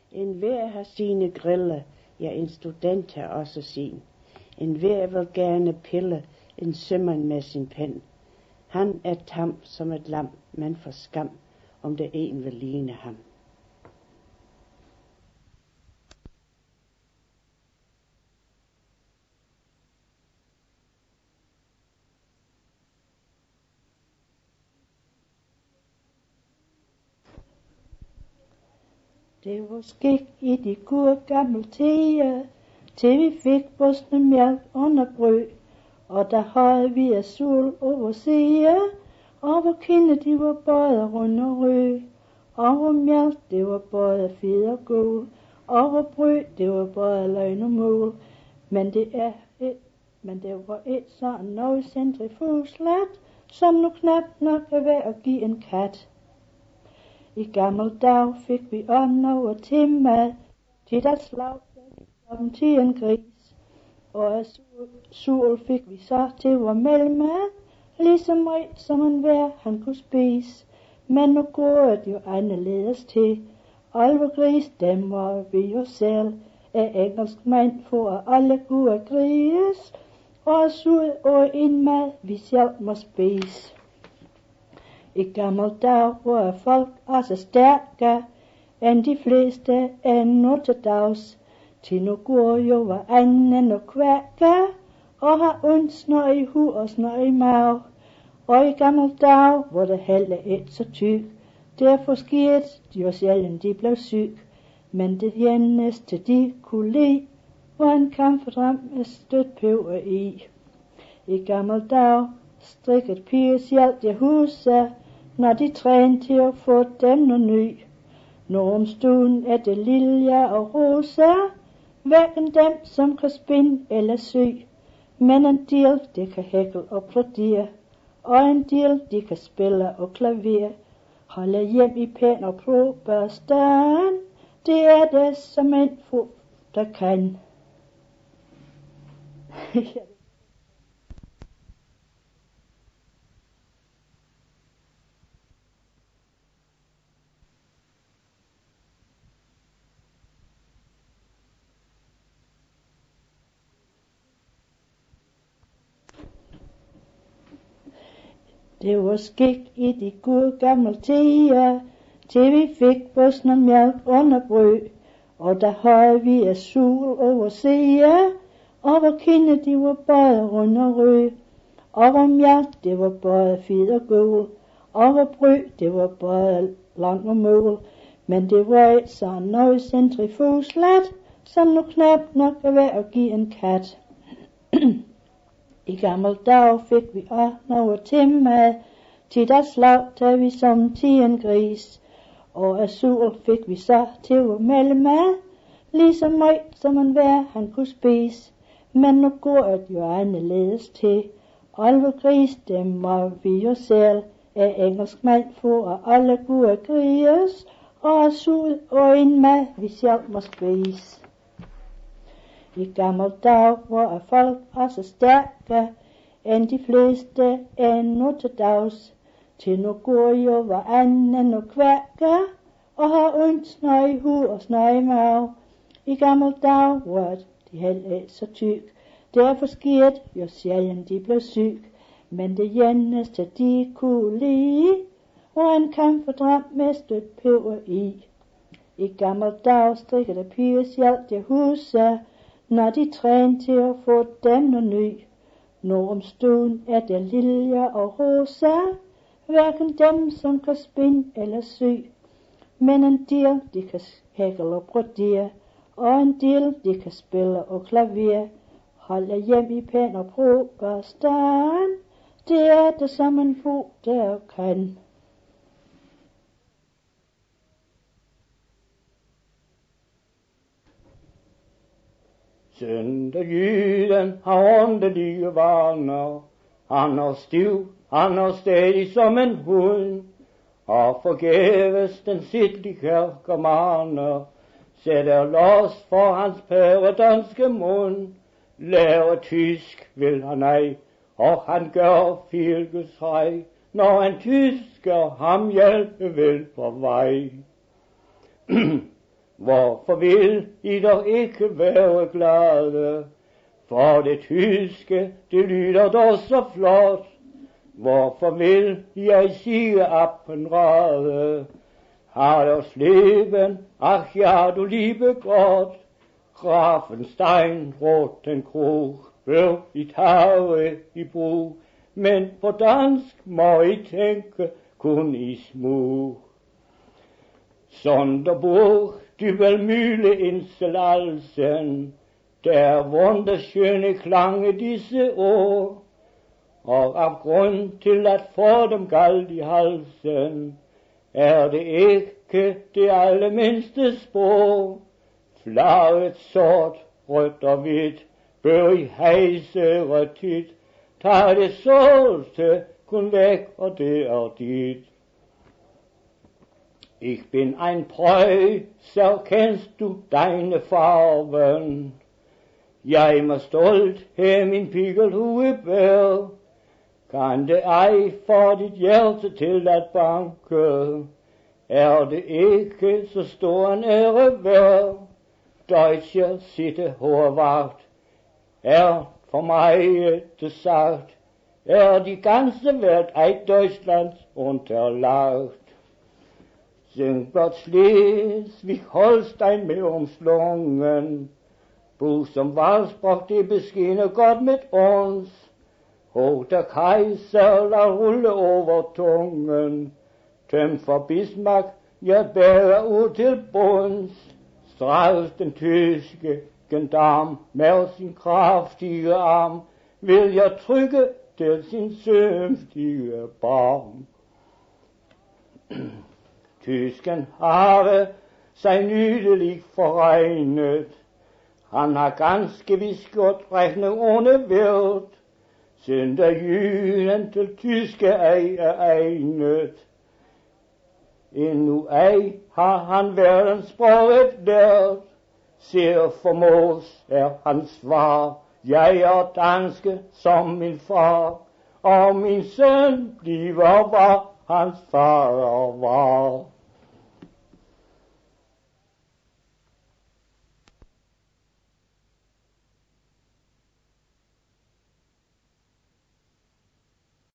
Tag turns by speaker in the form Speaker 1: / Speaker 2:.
Speaker 1: En hver har sine grille, ja, en student har også sin. En hver vil gerne pille en sømand med sin pen. Han er tam som et lam, men for skam, om det en vil ligne ham.
Speaker 2: Det var skik i de gode gamle tider, til vi fik bosne mælk under brød, og der havde vi af sol over side, og hvor kinde de var både rund og rød, og hvor mælk det var både fed og gul, og hvor brød det var både løgn og mål, men det var et sådan noget centrifugslat, som nu knap nok er værd at give en kat. I gammel dag fik vi ånd over til mad, til der slagte vi som til en gris, og af sol fik vi så til vor mellemad, ligesom ret som en hver han kunne spise. Men nu går det jo anderledes til, alle gris dem var vi jo selv, af engelsk mand for at alle gode gris, og sol og en mad vi selv må spise. I gammel dag var folk også stærkere end de fleste endnu til dags. Til nu går jo hver anden og kværker, og har ondt snor i hu og snor i mag. Og i gammel dag var det heller ikke så tyk, derfor skete de jo sjældent de blev syg. Men det eneste de kunne lide, var en kamferdram med stødt peber i. I gammel dag strikkede piger selv de huser, når de trænede til at få dem noget ny. Nu om stunden er det liljer og roser, hverken dem som kan spinde eller sy. Men en del det kan hækle og plodere, og en del de kan spille og klaver. Holde hjem i pæn og prober stand, det er det som en få der kan. Det var skik i de gode gamle tider, til vi fik bosne mælk under brød, og der havde vi af sol over side, og hvor kinde de var både rund og rød, og hvor mælk det var både fed og gul, og hvor brød det var både lang og mål, men det var et sådan noget centrifugslat, som nu knap nok er værd at give en kat. I gammel dag fik vi også noget til mad, til der slagte vi som til en gris, og af sol fik vi så til at mellemad, ligesom meget som en hver han kunne spise. Men nu går det jo anderledes til, alle gris dem var vi jo selv, af engelsk mand for at alle gode gris, og af sol og en mad vi selv må spise. I gammel dag var folk også stærkere end de fleste endnu til dags. Til nu går jo hver anden og kværker, og har ondt snor i hu og snor i mag. I gammel dag var de heller ikke så tyk, derfor skete jo sjældent de blev syg. Men det eneste de kunne lide, var en kamferdram med stødt peber i. I gammel dag strikkede piger selv de huser, når de trænede til at få dem noget ny. Nu om stunden er det liljer og roser, hverken dem som kan spinde eller sy. Men en del de kan hækle og brodere, og en del de kan spille og klaver. Holde hjem i pæn og prober stand, det er det som en fod der kan.
Speaker 3: Sønderjyden har åndelige vaner, han er stiv, han er stædig som en hund, og forgæves den sidlige kærkemaner, sætter los for hans pæredanske mund. Lærer tysk vil han ej, og han gør filkesrej, når en tysker ham hjælpe vil på vej. Hvorfor vil I dog ikke være glade? For det tyske, det lyder dog så flot. Hvorfor vil jeg sige Appenrade? Har das Leben, ach ja, du liebe Gott, Grafenstein, Rotenkrug, bør I tage i brug, men på dansk må I tænke kun i smug. Sonderburg, Dübelmühle, Insel, Alsen, der wunderschöne Klange disse ord, og af grund til at få dem galt i halsen, det ikke det allermindste spor. Flaget sort, rødt og hvidt, bør I hejse tit, tag det sorte kun væk, og det dit. Ich bin ein Preußer, kennst du deine Farben? Jeg må stolt her min pikkelhue bær, kan det ej få dit hjerte til at banke, det ikke så stor en ære værd. Deutscher sitte Hoherwacht, for mig det sagt, die ganze Welt ej Deutschlands unterlagt. Sing blot Schleswig-Holstein med umslungen, Brug som Walsbrock, det beskinner godt med ons. Der Kaiser lader rulle over tungen, tøm for Bismarck, jeg bærer ud til bunds. Straks den tyske gendarm med sin kraftige arm, vil jeg trykke til sin sømstige barm. Tysken har sig nydeligt forregnet, han har ganske vist gjort regning ohne værd, Sønderjyden til tyske ej egnet. Endnu ej har han verdenssproget lært, ser formos hans svar, jeg danske som min far, og min søn bliver hvad hans far var.